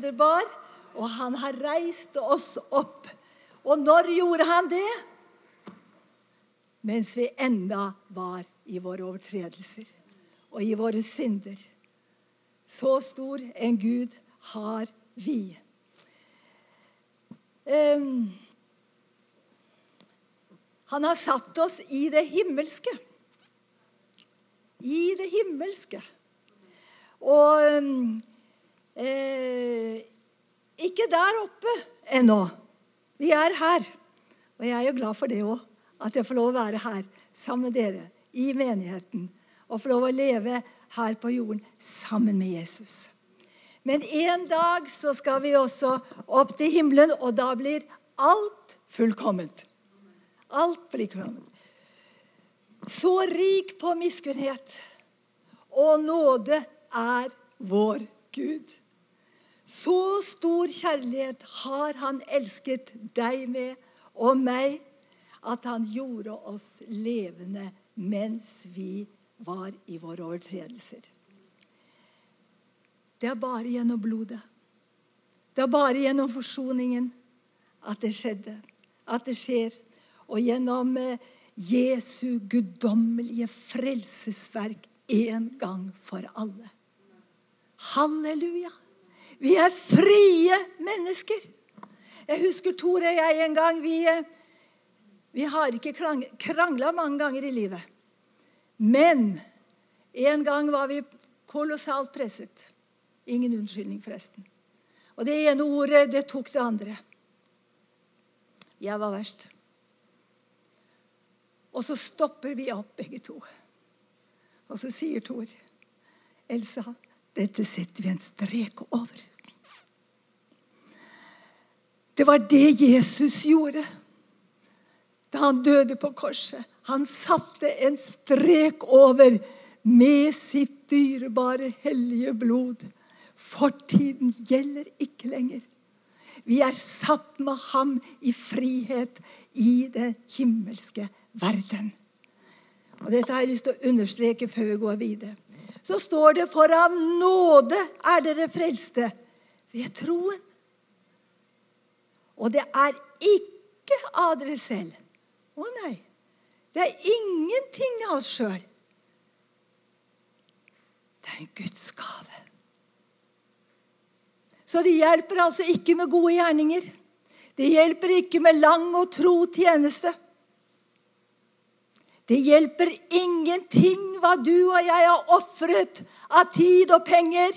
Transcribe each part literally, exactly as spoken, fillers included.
synderbar, og han har reist oss opp. Og når gjorde han det? Mens vi enda var i våre overtredelser og i våre synder. Så stor en Gud har vi. Um, han har satt oss i det himmelske. I det himmelske. Og um, eh, ikke der oppe ennå. Vi er her. Og jeg er jo glad for det også, at jeg får lov å være her sammen med dere i menigheten. Og får lov å leve her på jorden sammen med Jesus. Men en dag så skal vi også opp til himmelen, og da blir alt fullkomment. Alt blir fullkomment. Så rik på miskunnhet og nåde er vår Gud. Så stor kjærlighet har han elsket deg med og meg, at han gjorde oss levende mens vi var i våre overtredelser. Det er bare gjennom blodet. Det er bare gjennom forsoningen at det skjedde, at det skjer. Og gjennom Jesu guddommelige frelsesverk en gang for alle. Halleluja! Vi er frie mennesker. Jeg husker Tore og jeg en gang, vi, vi har ikke kranglet mange ganger i livet. Men en gang var vi kolossalt presset. Ingen unnskyldning forresten. Og det ene ordet, det tok det andre. Jeg var verst. Og så stopper vi opp begge to. Og så sier Tor, Elsa, dette setter vi en strek over. Det var det Jesus gjorde da han døde på korset. Han satte en strek over med sitt dyrebare hellige blod. Fortiden gjelder ikke lenger. Vi er satt med ham i frihet i den himmelske verden. Og dette har jeg lyst til å understreke før vi går videre. Så står det, for av nåde er dere frelste ved troen. Og det er ikke av dere selv. Å nei, det er ingenting av oss selv. Det er en Guds gave. Så det hjelper altså ikke med gode gjerninger. Det hjelper ikke med lang og tro tjeneste. Det hjelper ingenting hva du og jeg har offret av tid og penger.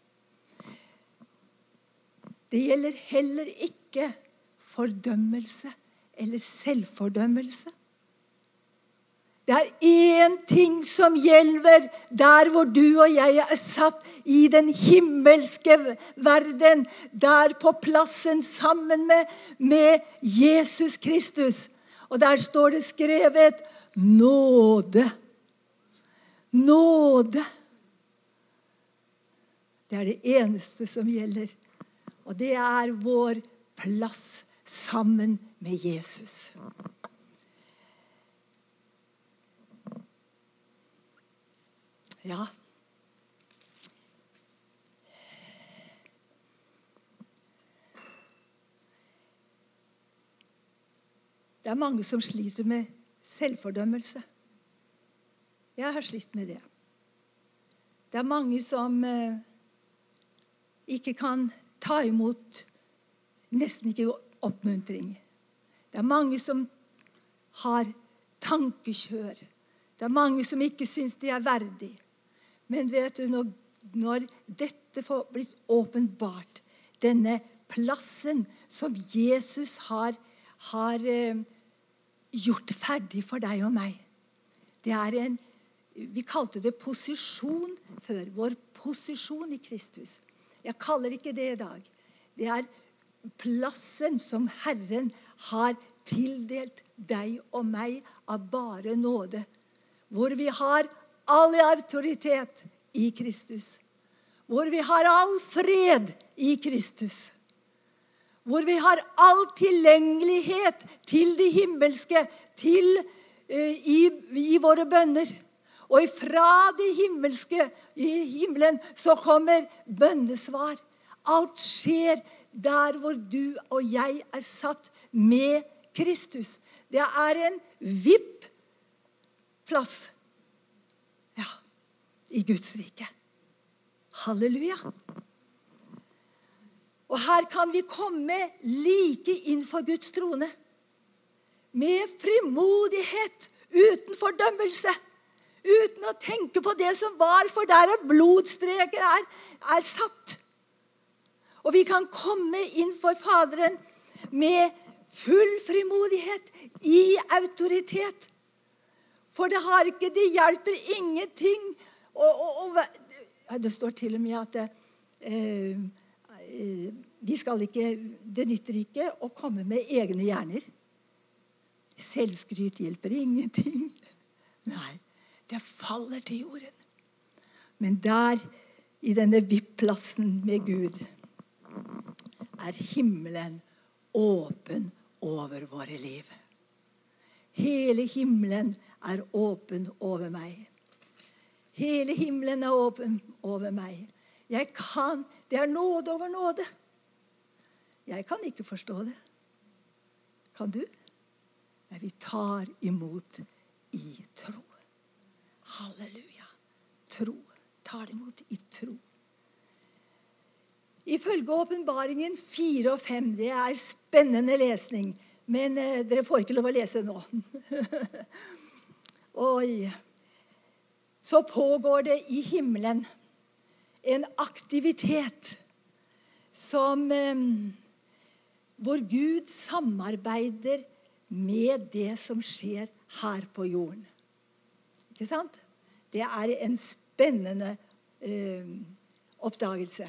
Det gjelder heller ikke fordømmelse eller selvfordømmelse. Det er en ting som gjelder der hvor du og jeg er satt i den himmelske verden, der på plassen sammen med, med Jesus Kristus. Og der står det skrevet nåde. Nåde. Det er det eneste som gjelder. Og det er vår plass sammen med Jesus. Ja. Det er mange som sliter med selvfordømmelse. Jeg har slitt med det. Det er mange som eh, ikke kan ta imot nesten ikke oppmuntring. Det er mange som har tankekjør. Det er mange som ikke synes de er verdig. Men vet du, når, når dette får blitt åpenbart, denne plassen som Jesus har, har eh, gjort ferdig for deg og meg, det er en, vi kalte det posisjon før, vår posisjon i Kristus. Jeg kaller ikke det i dag. Det er plassen som Herren har tildelt deg og meg av bare nåde, hvor vi har all autoritet i Kristus, hvor vi har all fred i Kristus, hvor vi har all tilgjengelighet til det himmelske, til, uh, i, i våre bønner. Og fra det himmelske, i himmelen, så kommer bønnesvar. Alt skjer der hvor du og jeg er satt med Kristus. Det er en vipp-plass. Ja, i Guds rike. Halleluja. Og her kan vi komme like innenfor Guds trone. Med frimodighet, uten fordømmelse. Uten å tenke på det som var, for der er blodstreken er, er satt. Og vi kan komme inn for Faderen med full frimodighet, i autoritet. For det har ikke, det hjelper ingenting. Og, og, og, det står til og med at eh, vi skal ikke, det nytter ikke å komme med egne hjerner. Selvskryt hjelper ingenting. Nei, det faller til jorden. Men der, i denne vippplassen med Gud, er himmelen åpen over våre liv. Hele himmelen er åpen over meg. Hele himmelen er åpen over meg. Jeg kan, det er nåde over nåde. Jeg kan ikke forstå det. Kan du? Men vi tar imot i tro. Halleluja. Tro. Tar imot i tro. Ifølge åpenbaringen fire og fem, det er spennende lesning, men eh, dere får ikke lov å lese nå. Oi. Så pågår det i himmelen en aktivitet som, eh, hvor Gud samarbeider med det som skjer her på jorden. Ikke sant? Det er en spennende eh, oppdagelse.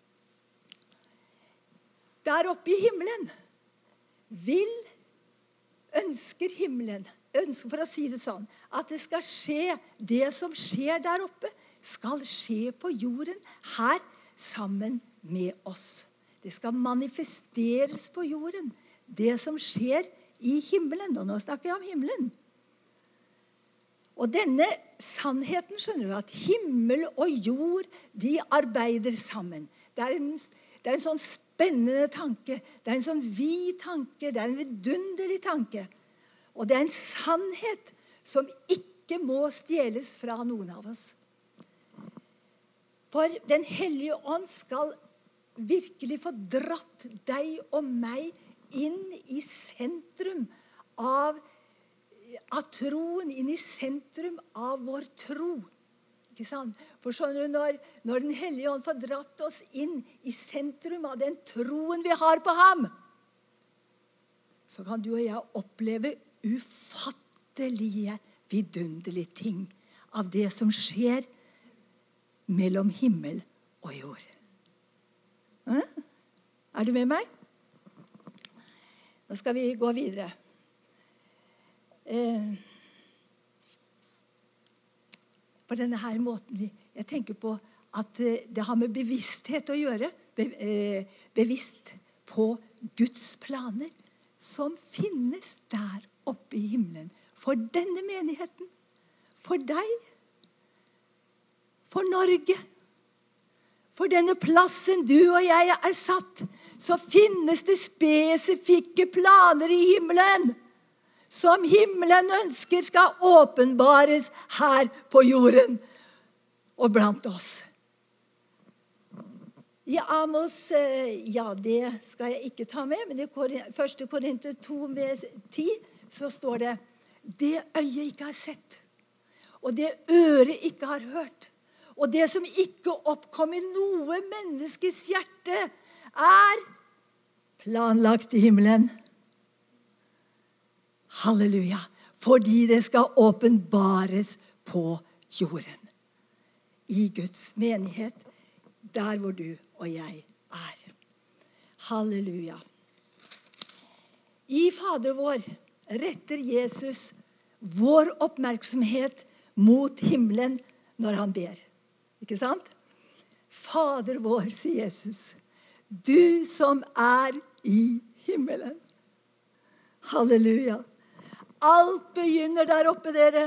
Der oppe i himmelen vil, ønsker himmelen, ønsker for å si det sånn, at det skal skje, det som skjer der oppe, skal skje på jorden her sammen med oss. Det skal manifesteres på jorden, det som skjer i himmelen. Og nå snakker jeg om himmelen. Og denne sannheten, skjønner du, at himmel og jord, de arbeider sammen. Det er en, det er en sånn spennende tanke. Det er en sånn vid tanke. Det er en vidunderlig tanke. Og det er en sannhet som ikke må stjeles fra noen av oss. For Den hellige ånd skal virkelig få dratt deg og meg inn i sentrum av, av troen, inn i sentrum av vår tro. Ikke sant? For skjønner du, når, når Den hellige ånd får dratt oss inn i sentrum av den troen vi har på ham, så kan du og jeg oppleve ufattelige, vidunderlige ting av det som skjer mellom himmel og jord. Eh? Er du med meg? Nå skal vi gå videre. Eh, på denne her måten, jeg tenker på at det har med bevissthet å gjøre, be, eh, bevisst på Guds planer, som finnes der oppe i himmelen, for denne menigheten, for deg, for Norge, for denne plassen du og jeg er satt, så finnes det spesifikke planer i himmelen, som himmelen ønsker skal åpenbares her på jorden og blant oss. I Amos, ja, det skal jeg ikke ta med, men i første Korinter to med ti, så står det, det øyet ikke har sett, og det øret ikke har hørt, og det som ikke oppkom i noe menneskes hjerte, er planlagt i himmelen. Halleluja, fordi det skal åpenbares på jorden. I Guds menighet, der hvor du og jeg er. Halleluja. I Fader vår retter Jesus vår oppmerksomhet mot himmelen når han ber. Ikke sant? Fader vår, sier Jesus, du som er i himmelen. Halleluja. Alt begynner der oppe, dere.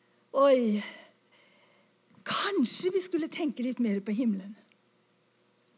Oi. Kanskje vi skulle tenke litt mer på himmelen.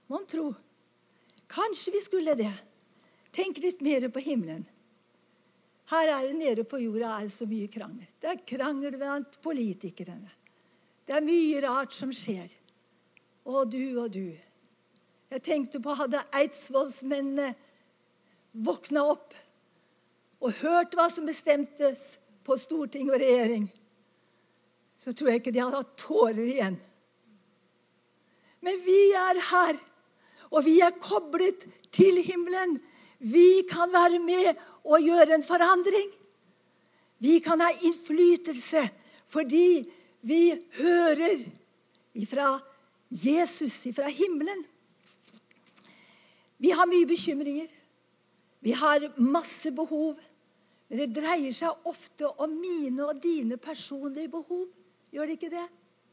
Mon tro. Kanskje vi skulle det. Tenk litt mer på himmelen. Her er det nede på jorda er det så mye krangel. Det er krangel blant politikerne. Det er mye rart som skjer. Og du og du. Jeg tenkte på, hadde Eidsvollsmennene våkna opp og hørt hva som bestemtes på storting og regjering, så tror jeg ikke de hadde hatt tårer igjen. Men vi er her, og vi er koblet til himmelen. Vi kan være med og gjøre en forandring. Vi kan ha innflytelse fordi vi hører ifra Jesus, ifra himmelen. Vi har mye bekymringer. Vi har masse behov. Men det dreier seg ofte om mine og dine personlige behov. Gjør det ikke det?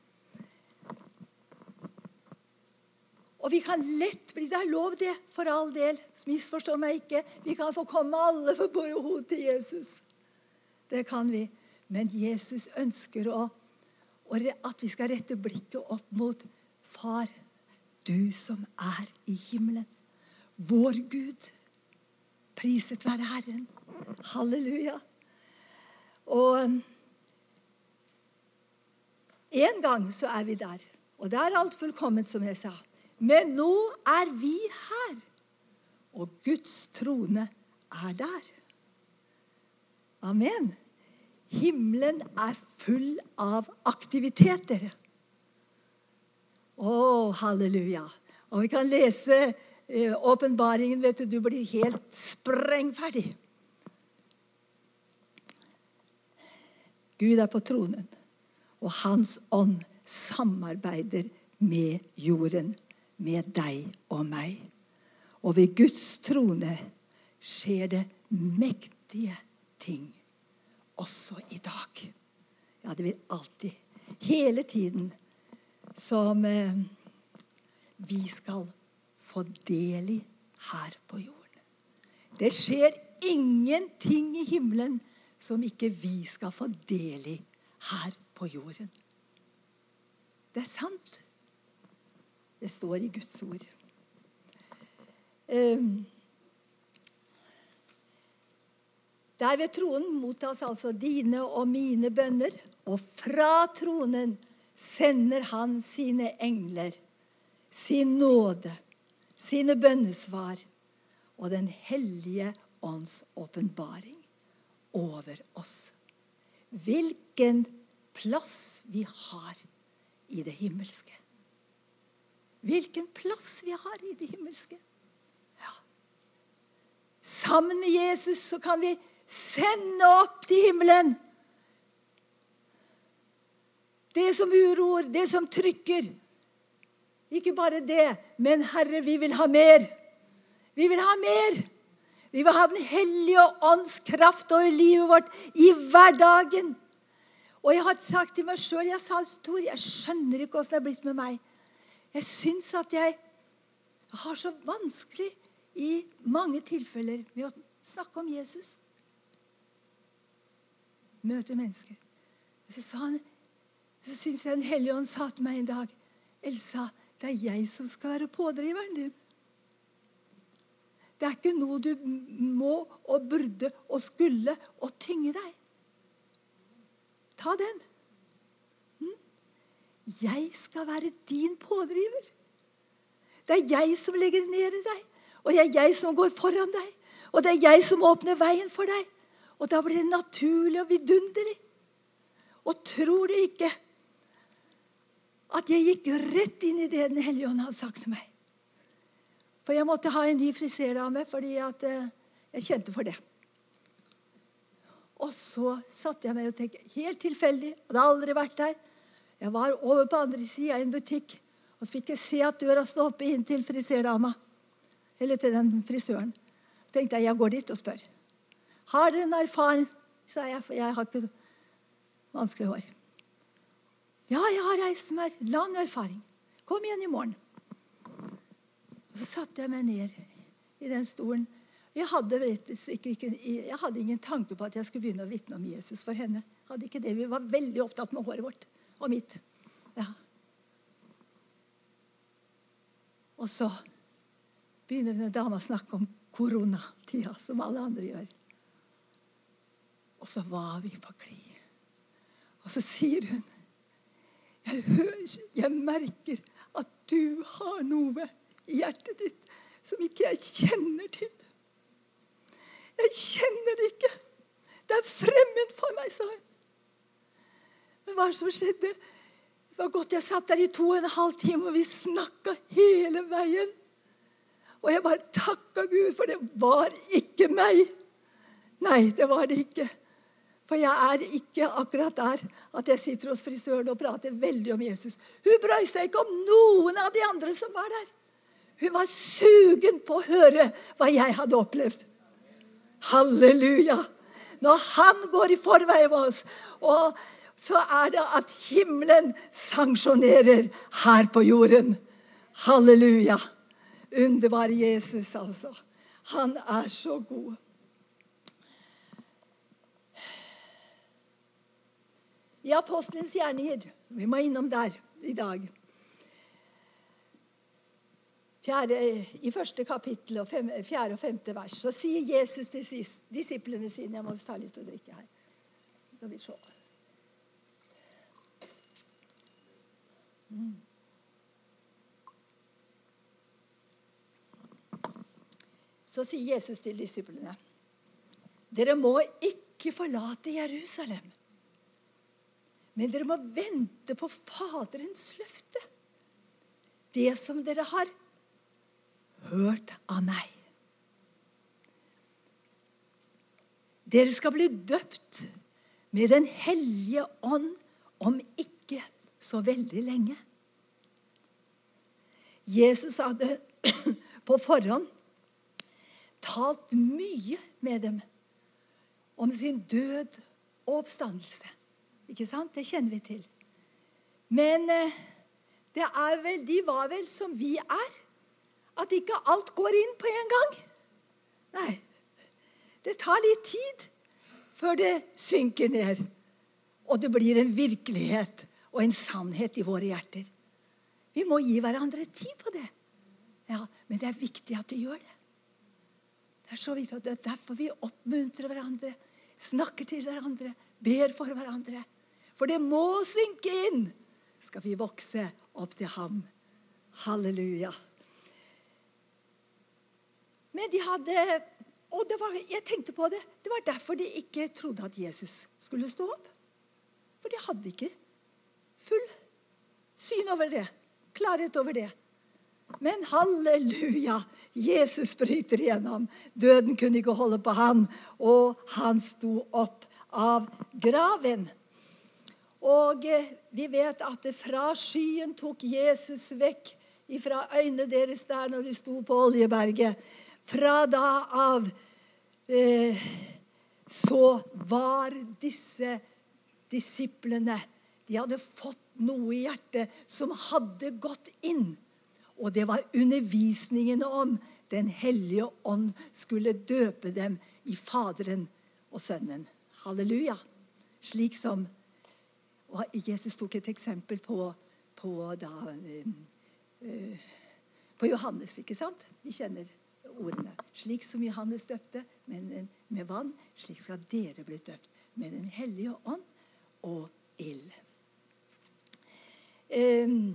Og vi kan lett bli, det er lov det, for all del, misforstår meg ikke. Vi kan få komme alle for behov til Jesus. Det kan vi. Men Jesus ønsker å, at vi skal rette blikket opp mot Far, du som er i himmelen. Vår Gud. Priset være Herren. Halleluja. Og en gang så er vi der. Og det er alt fullkomment, som jeg sa. Men nå er vi her. Og Guds trone er der. Amen. Himmelen er full av aktiviteter. Å, halleluja. Og vi kan lese eh, åpenbaringen, vet du, du blir helt sprengferdig. Gud er på tronen, og hans ånd samarbeider med jorden, med deg og meg. Og ved Guds trone skjer det mektige ting, også i dag. Ja, det vil alltid, hele tiden, som eh, vi skal få del i her på jorden. Det skjer ingenting i himmelen som ikke vi skal få del i her på jorden. Det er sant. Det står i Guds ord. Um, der ved tronen mottas altså dine og mine bønner, og fra tronen sender han sine engler, sin nåde, sine bønnesvar og den hellige ånds åpenbaring over oss. Hvilken plass vi har i det himmelske. Hvilken plass vi har i det himmelske. Ja. Sammen med Jesus så kan vi sende opp til himmelen det som uroer, det som trykker. Ikke bare det, men Herre, vi vil ha mer. Vi vil ha mer. Vi vil ha den hellige ånds kraft over livet vårt i hverdagen. Og jeg har sagt til meg selv, jeg sa, Tor, jeg skjønner ikke hvordan det er blitt med meg. Jeg synes at jeg har så vanskelig i mange tilfeller med å snakke om Jesus. Møte mennesker. Og så sa han, så synes jeg den hellige ånd sa til meg en dag, Elsa, det er jeg som skal være pådriveren din. Det er ikke noe du må og burde og skulle og tynge deg. Ta den. Hm? Jeg skal være din pådriver. Det er jeg som legger ned i deg. Og det er jeg som går foran deg. Og det er jeg som åpner veien for deg. Og da blir det naturlig og vidunderlig. Og tror du ikke at jeg gikk rett inn i det den hellige ånd hadde sagt til meg. For jeg måtte ha en ny friserdame, fordi at, eh, jeg kjente for det. Og så satte jeg meg og tenkte, helt tilfeldig, og det har aldri vært der. Jeg var over på andre siden av en butikk, og så fikk jeg se at døra stod oppe inn til friserdama, eller til den frisøren. Så tenkte jeg, jeg går dit og spør. Har dere en erfaring? Sa jeg, for jeg har ikke vanskelig hår. Ja, jeg har reist med lang erfaring. Kom igjen i morgen. Og så satte jeg meg ned i den stolen. Jeg hadde, ikke, ikke, jeg hadde ingen tanke på at jeg skulle begynne å vitne om Jesus for henne. Jeg hadde ikke det. Vi var veldig opptatt med håret vårt og mitt. Ja. Og så begynner denne dama å snakke om koronatida, som alle andre gjør. Og så var vi på glid. Og så sier hun, jeg hører, jeg merker at du har noe i hjertet ditt som ikke jeg kjenner til. Jeg kjenner det ikke. Det er fremmed for meg, sa hun. Men hva som skjedde? Det var godt jeg satt der i to og en halv time, og vi snakket hele veien. Og jeg bare takket Gud, for det var ikke meg. Nei, det var det ikke. For jeg er ikke akkurat der at jeg sitter hos frisøren og prater veldig om Jesus. Hun brøy seg ikke om noen av de andre som var der. Hun var sugen på å høre hva jeg hadde opplevd. Halleluja! Når han går i forvei med oss, og så er det at himmelen sanksjonerer her på jorden. Halleluja! Underbar Jesus, altså. Han er så god. I Apostelens gjerninger, vi må innom der i dag. Fjerde, I første kapittel, og fem, fjerde og femte vers, så sier Jesus til disiplene sine, jeg må ta litt å drikke her. Skal vi se. Mm. Så sier Jesus til disiplene, dere må ikke forlate Jerusalem, men dere må vente på Faderens løfte. Det som dere har hørt av meg. Dere skal bli døpt med den hellige ånd om ikke så veldig lenge. Jesus hadde på forhånd talt mye med dem om sin død og oppstandelse. Ikke sant? Det kjenner vi til. Men eh, det er vel, de var vel som vi er. At ikke alt går inn på en gang. Nei, det tar litt tid før det synker ned. Og det blir en virkelighet og en sannhet i våre hjerter. Vi må gi hverandre tid på det. Ja, men det er viktig at du gjør det. Det er så viktig, og det er derfor vi oppmuntrer hverandre, snakker til hverandre, ber for hverandre. For det må synke inn, skal vi vokse opp til ham. Halleluja. Men de hadde, og det var, jeg tenkte på det, det var derfor de ikke trodde at Jesus skulle stå opp. For de hadde ikke full syn over det, klarhet over det. Men halleluja, Jesus bryter igjennom. Døden kunne ikke holde på han, og han sto opp av graven. Og vi vet at fra skyen tok Jesus vekk fra øynene deres der når de sto på Oljeberget. Fra da av eh, så var disse disiplene, de hadde fått noe i hjertet som hadde gått inn. Og det var undervisningen om den hellige ånd skulle døpe dem i Faderen og Sønnen. Halleluja. Slik som, og Jesus tok et eksempel på, på, da, uh, på Johannes, ikke sant? Vi kjenner ordene. Slik som Johannes døpte med, med vann, slik skal dere bli døpt med den hellige ånd og ild. Um,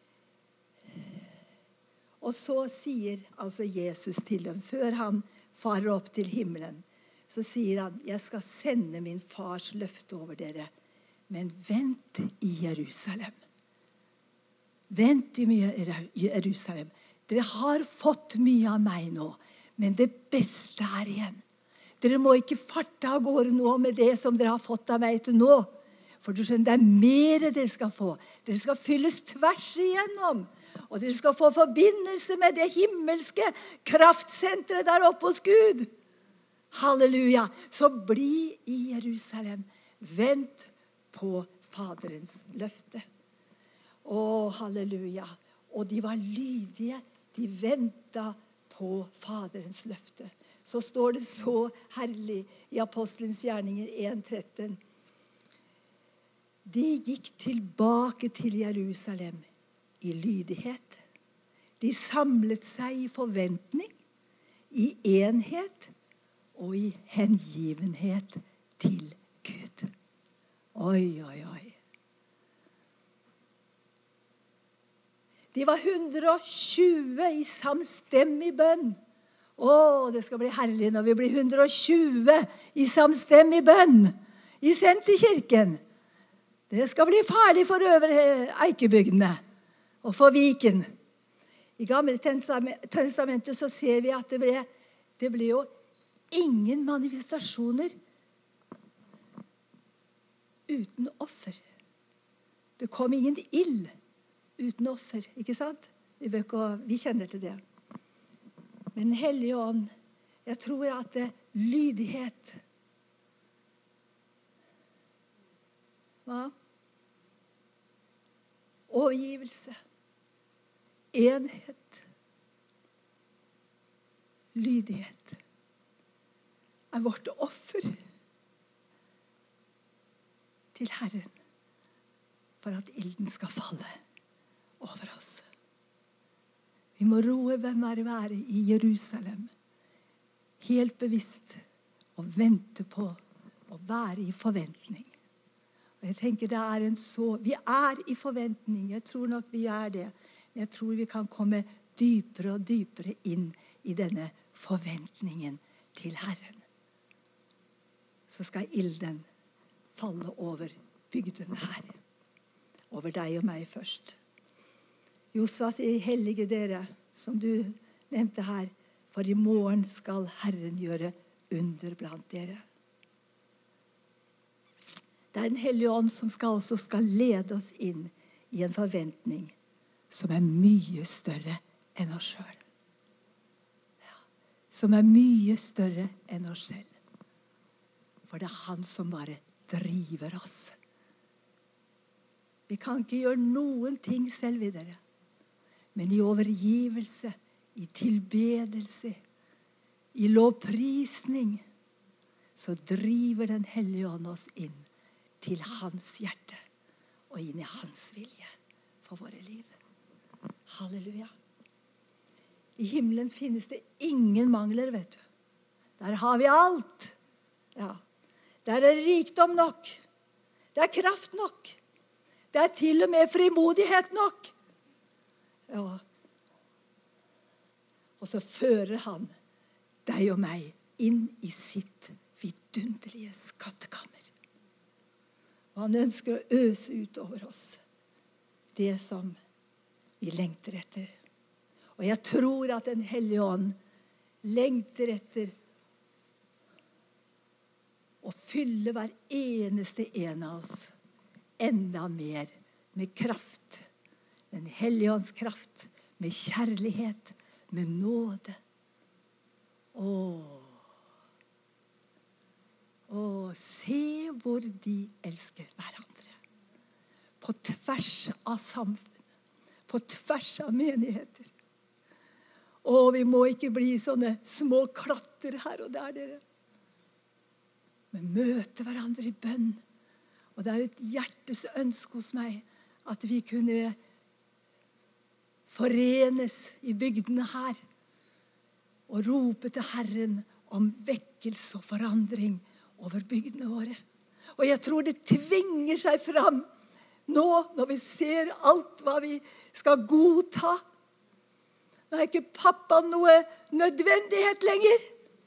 og så sier altså Jesus til dem, før han farer opp til himmelen, så sier han, jeg skal sende min fars løfte over dere, men vent i Jerusalem. Vent i Jerusalem. Dere har fått mye av meg nå, men det beste er igjen. Dere må ikke farte av gårde nå med det som dere har fått av meg til nå. For du skjønner, det er mer dere skal få. Dere skal fylles tvers igjennom. Og dere skal få forbindelse med det himmelske kraftsentret der oppe hos Gud. Halleluja. Så bli i Jerusalem. Vent på Faderens løfte. Å, halleluja. Og de var lydige. De ventet på Faderens løfte. Så står det så herlig i Apostelens gjerninger en tretten. De gikk tilbake til Jerusalem i lydighet. De samlet seg i forventning, i enhet og i hengivenhet til Gud. Oi, oi, oi. De var hundre og tjue i samstemmig bønn. Å, det skal bli herlig når vi blir hundre og tjue i samstemmig bønn i Senterkirken. Det skal bli farlig for Øvre Eikebygdene og for Viken. I Gamle testamentet så ser vi at det ble, det ble jo ingen manifestasjoner uten offer. Det kom ingen ild uten offer, ikke sant? Vi, bør ikke, vi kjenner til det. Men Den hellige ånd, jeg tror at det, lydighet, hva? Overgivelse, enhet, lydighet er vårt offer til Herren for at ilden skal falle over oss. Vi må roe hvem er være i Jerusalem, helt bevisst, og vente på å være i forventning. Og jeg tenker det er en så, vi er i forventning, jeg tror nok vi er det, men jeg tror vi kan komme dypere og dypere inn i denne forventningen til Herren. Så skal ilden falle over bygdene her, over deg og meg først. Josva sier, hellige dere, som du nevnte her, for i morgen skal Herren gjøre under blant dere. Det er Den hellige ånd som skal, også skal lede oss inn i en forventning som er mye større enn oss selv. Ja, som er mye større enn oss selv. For det er han som bare driver oss. Vi kan ikke gjøre noen ting selv videre. Men i overgivelse, i tilbedelse, i lovprisning, så driver Den hellige ånd oss inn til hans hjerte og inn i hans vilje for våre liv. Halleluja. I himmelen finnes det ingen mangler, vet du. Der har vi alt. Ja. Der er rikdom nok. Det er kraft nok. Det er til og med frimodighet nok. Ja. Og så fører han deg og meg inn i sitt vidunderlige skattekammer. Og han ønsker å øse ut over oss det som vi lengter etter. Og jeg tror at Den hellige ånd lengter etter å fylle hver eneste en av oss enda mer med kraft. Den hellige ånds kraft, med kjærlighet, med nåde. Åh. Åh, se hvor de elsker hverandre. På tvers av samfunn, på tvers av menigheter. Åh, vi må ikke bli sånne små klatter her og der, dere. Men møte hverandre i bønn. Og det er jo et hjertes ønske hos meg at vi kunne forenes i bygdene her og rope til Herren om vekkelse og forandring over bygdene våre. Og jeg tror det tvinger seg fram nå når vi ser alt hva vi skal godta. Nå er ikke pappa noe nødvendighet lenger.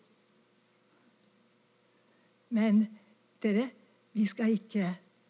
Men dere, vi skal ikke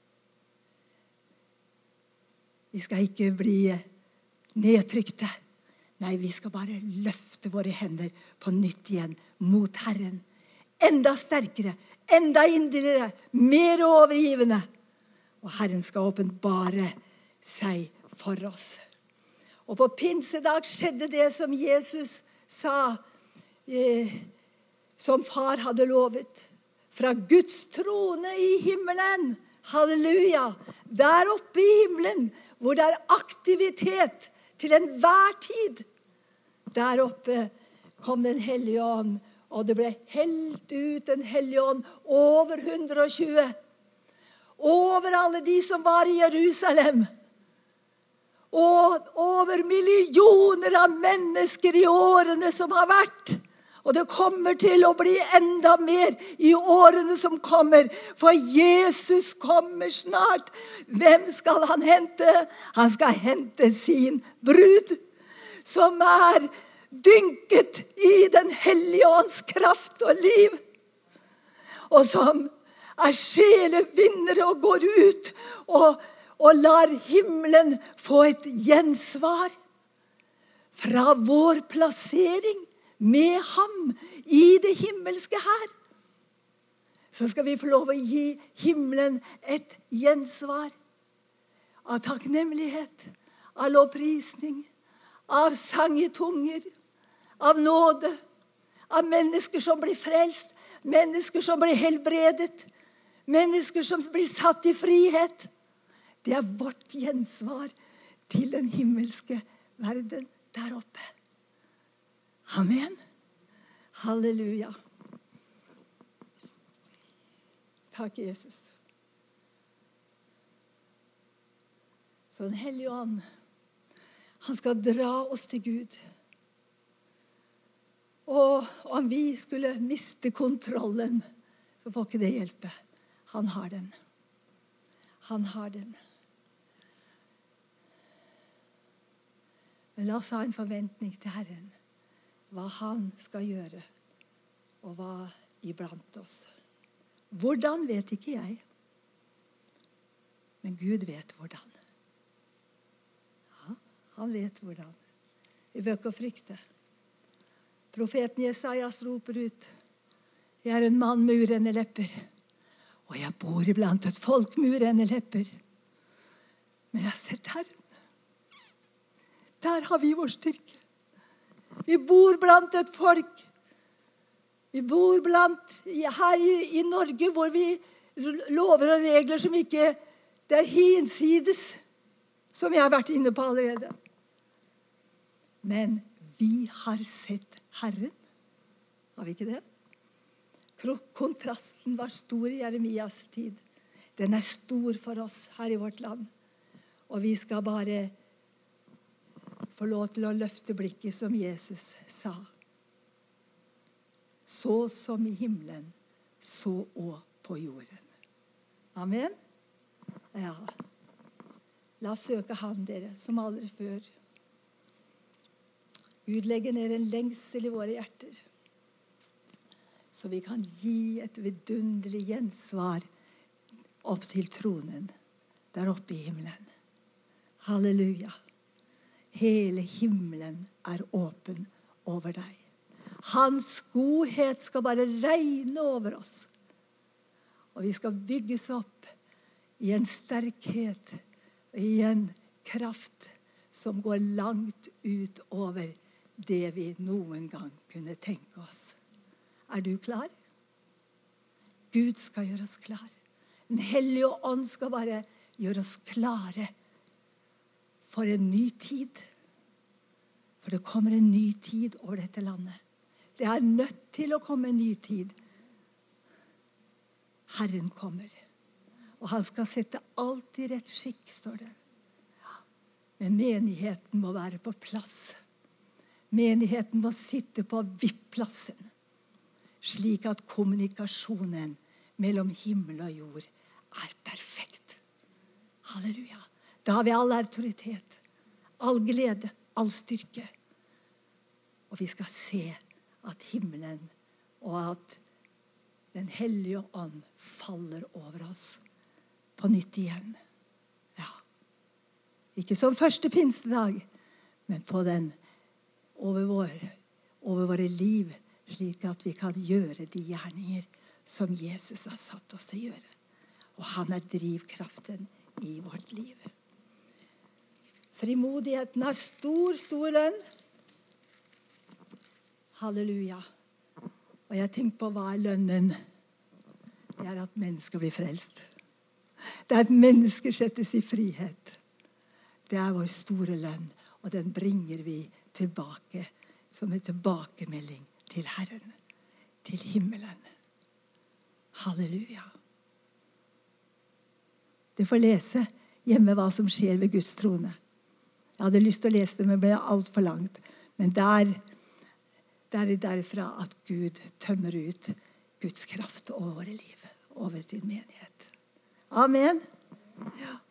vi skal ikke bli nedtrykte. Nei, vi skal bare løfte våre hender på nytt igjen mot Herren. Enda sterkere, enda inderligere, mer overgivende. Og Herren skal åpenbare seg for oss. Og på pinsedag skjedde det som Jesus sa, eh, som far hadde lovet. Fra Guds trone i himmelen, halleluja, der oppe i himmelen, hvor det er aktivitet til enhver tid. Der oppe kom Den hellige ånd, og det ble helt ut Den hellige ånd over hundre og tjue. Over alle de som var i Jerusalem. og over millioner av mennesker i årene som har vært. Og det kommer til å bli enda mer i årene som kommer, for Jesus kommer snart. Hvem skal han hente? Han skal hente sin brud, som er dynket i den hellige ånds kraft og liv, og som er sjelevinnere og går ut og, og lar himmelen få et gjensvar fra vår plassering med ham i det himmelske her. Så skal vi få lov å gi himmelen et gjensvar av takknemlighet, av lovprisning, av sang i tunger, av nåde, av mennesker som blir frelst, mennesker som blir helbredet, mennesker som blir satt i frihet. Det er vårt gjensvar til den himmelske verden der oppe. Amen. Halleluja. Takk, Jesus. Så den hellige ånd, han skal dra oss til Gud. Og om vi skulle miste kontrollen, så får ikke det hjelpe. Han har den. Han har den. Men la oss ha en forventning til Herren. Hva han skal gjøre, og hva iblant oss. Hvordan vet ikke jeg, men Gud vet hvordan. Ja, han vet hvordan. Vi bør ikke frykte. Profeten Jesajas roper ut, jeg er en mann med urene lepper, og jeg bor iblant et folk med urene lepper. Men jeg har sett Herren. Der har vi vår styrke. Vi bor blant et folk. Vi bor blant, her i, i Norge, hvor vi lover og regler som ikke, det er hinsides, som jeg har vært inne på allerede. Men vi har sett Herren. Har vi ikke det? Kontrasten var stor i Jeremias tid. Den er stor for oss her i vårt land. Og vi skal bare få lov til å løfte blikket som Jesus sa. Så som i himmelen, så og på jorden. Amen. Ja. La oss søke ham, dere, som aldri før. Gud legger ned en lengsel i våre hjerter, så vi kan gi et vidunderlig gjensvar opp til tronen, der oppe i himmelen. Halleluja. Hele himmelen er åpen over deg. Hans godhet skal bare regne over oss. Og vi skal bygges opp i en sterkhet, i en kraft som går langt ut over det vi noen gang kunne tenke oss. Er du klar? Gud skal gjøre oss klar. Den hellige ånd skal bare gjøre oss klare for en ny tid. For det kommer en ny tid over dette landet. Det er nødt til å komme en ny tid. Herren kommer. Og han skal sette alt i rett skikk, står det. Men menigheten må være på plass. Menigheten må sitte på vippplassen, slik at kommunikasjonen mellom himmel og jord er perfekt. Halleluja. Da har vi all autoritet, all glede, all styrke. Og vi skal se at himmelen og at den hellige ånd faller over oss på nytt igjen. Ja. Ikke som første pinsedag, men på den over, vår, over våre liv, slik at vi kan gjøre de gjerninger som Jesus har satt oss til å gjøre. Og han er drivkraften i vårt liv. Frimodigheten har stor, stor lønn. Halleluja. Og jeg tenker på hva er lønnen? Det er at mennesker blir frelst. Det er at mennesker settes i frihet. Det er vår store lønn, og den bringer vi tilbake som en tilbakemelding til Herren, til himmelen. Halleluja. Du får lese hjemme hva som skjer ved Guds trone. Jeg hadde lyst til å lese det, men det ble alt for langt. Men der, der er det derfra at Gud tømmer ut Guds kraft over våre liv, over sin menighet. Amen. Ja.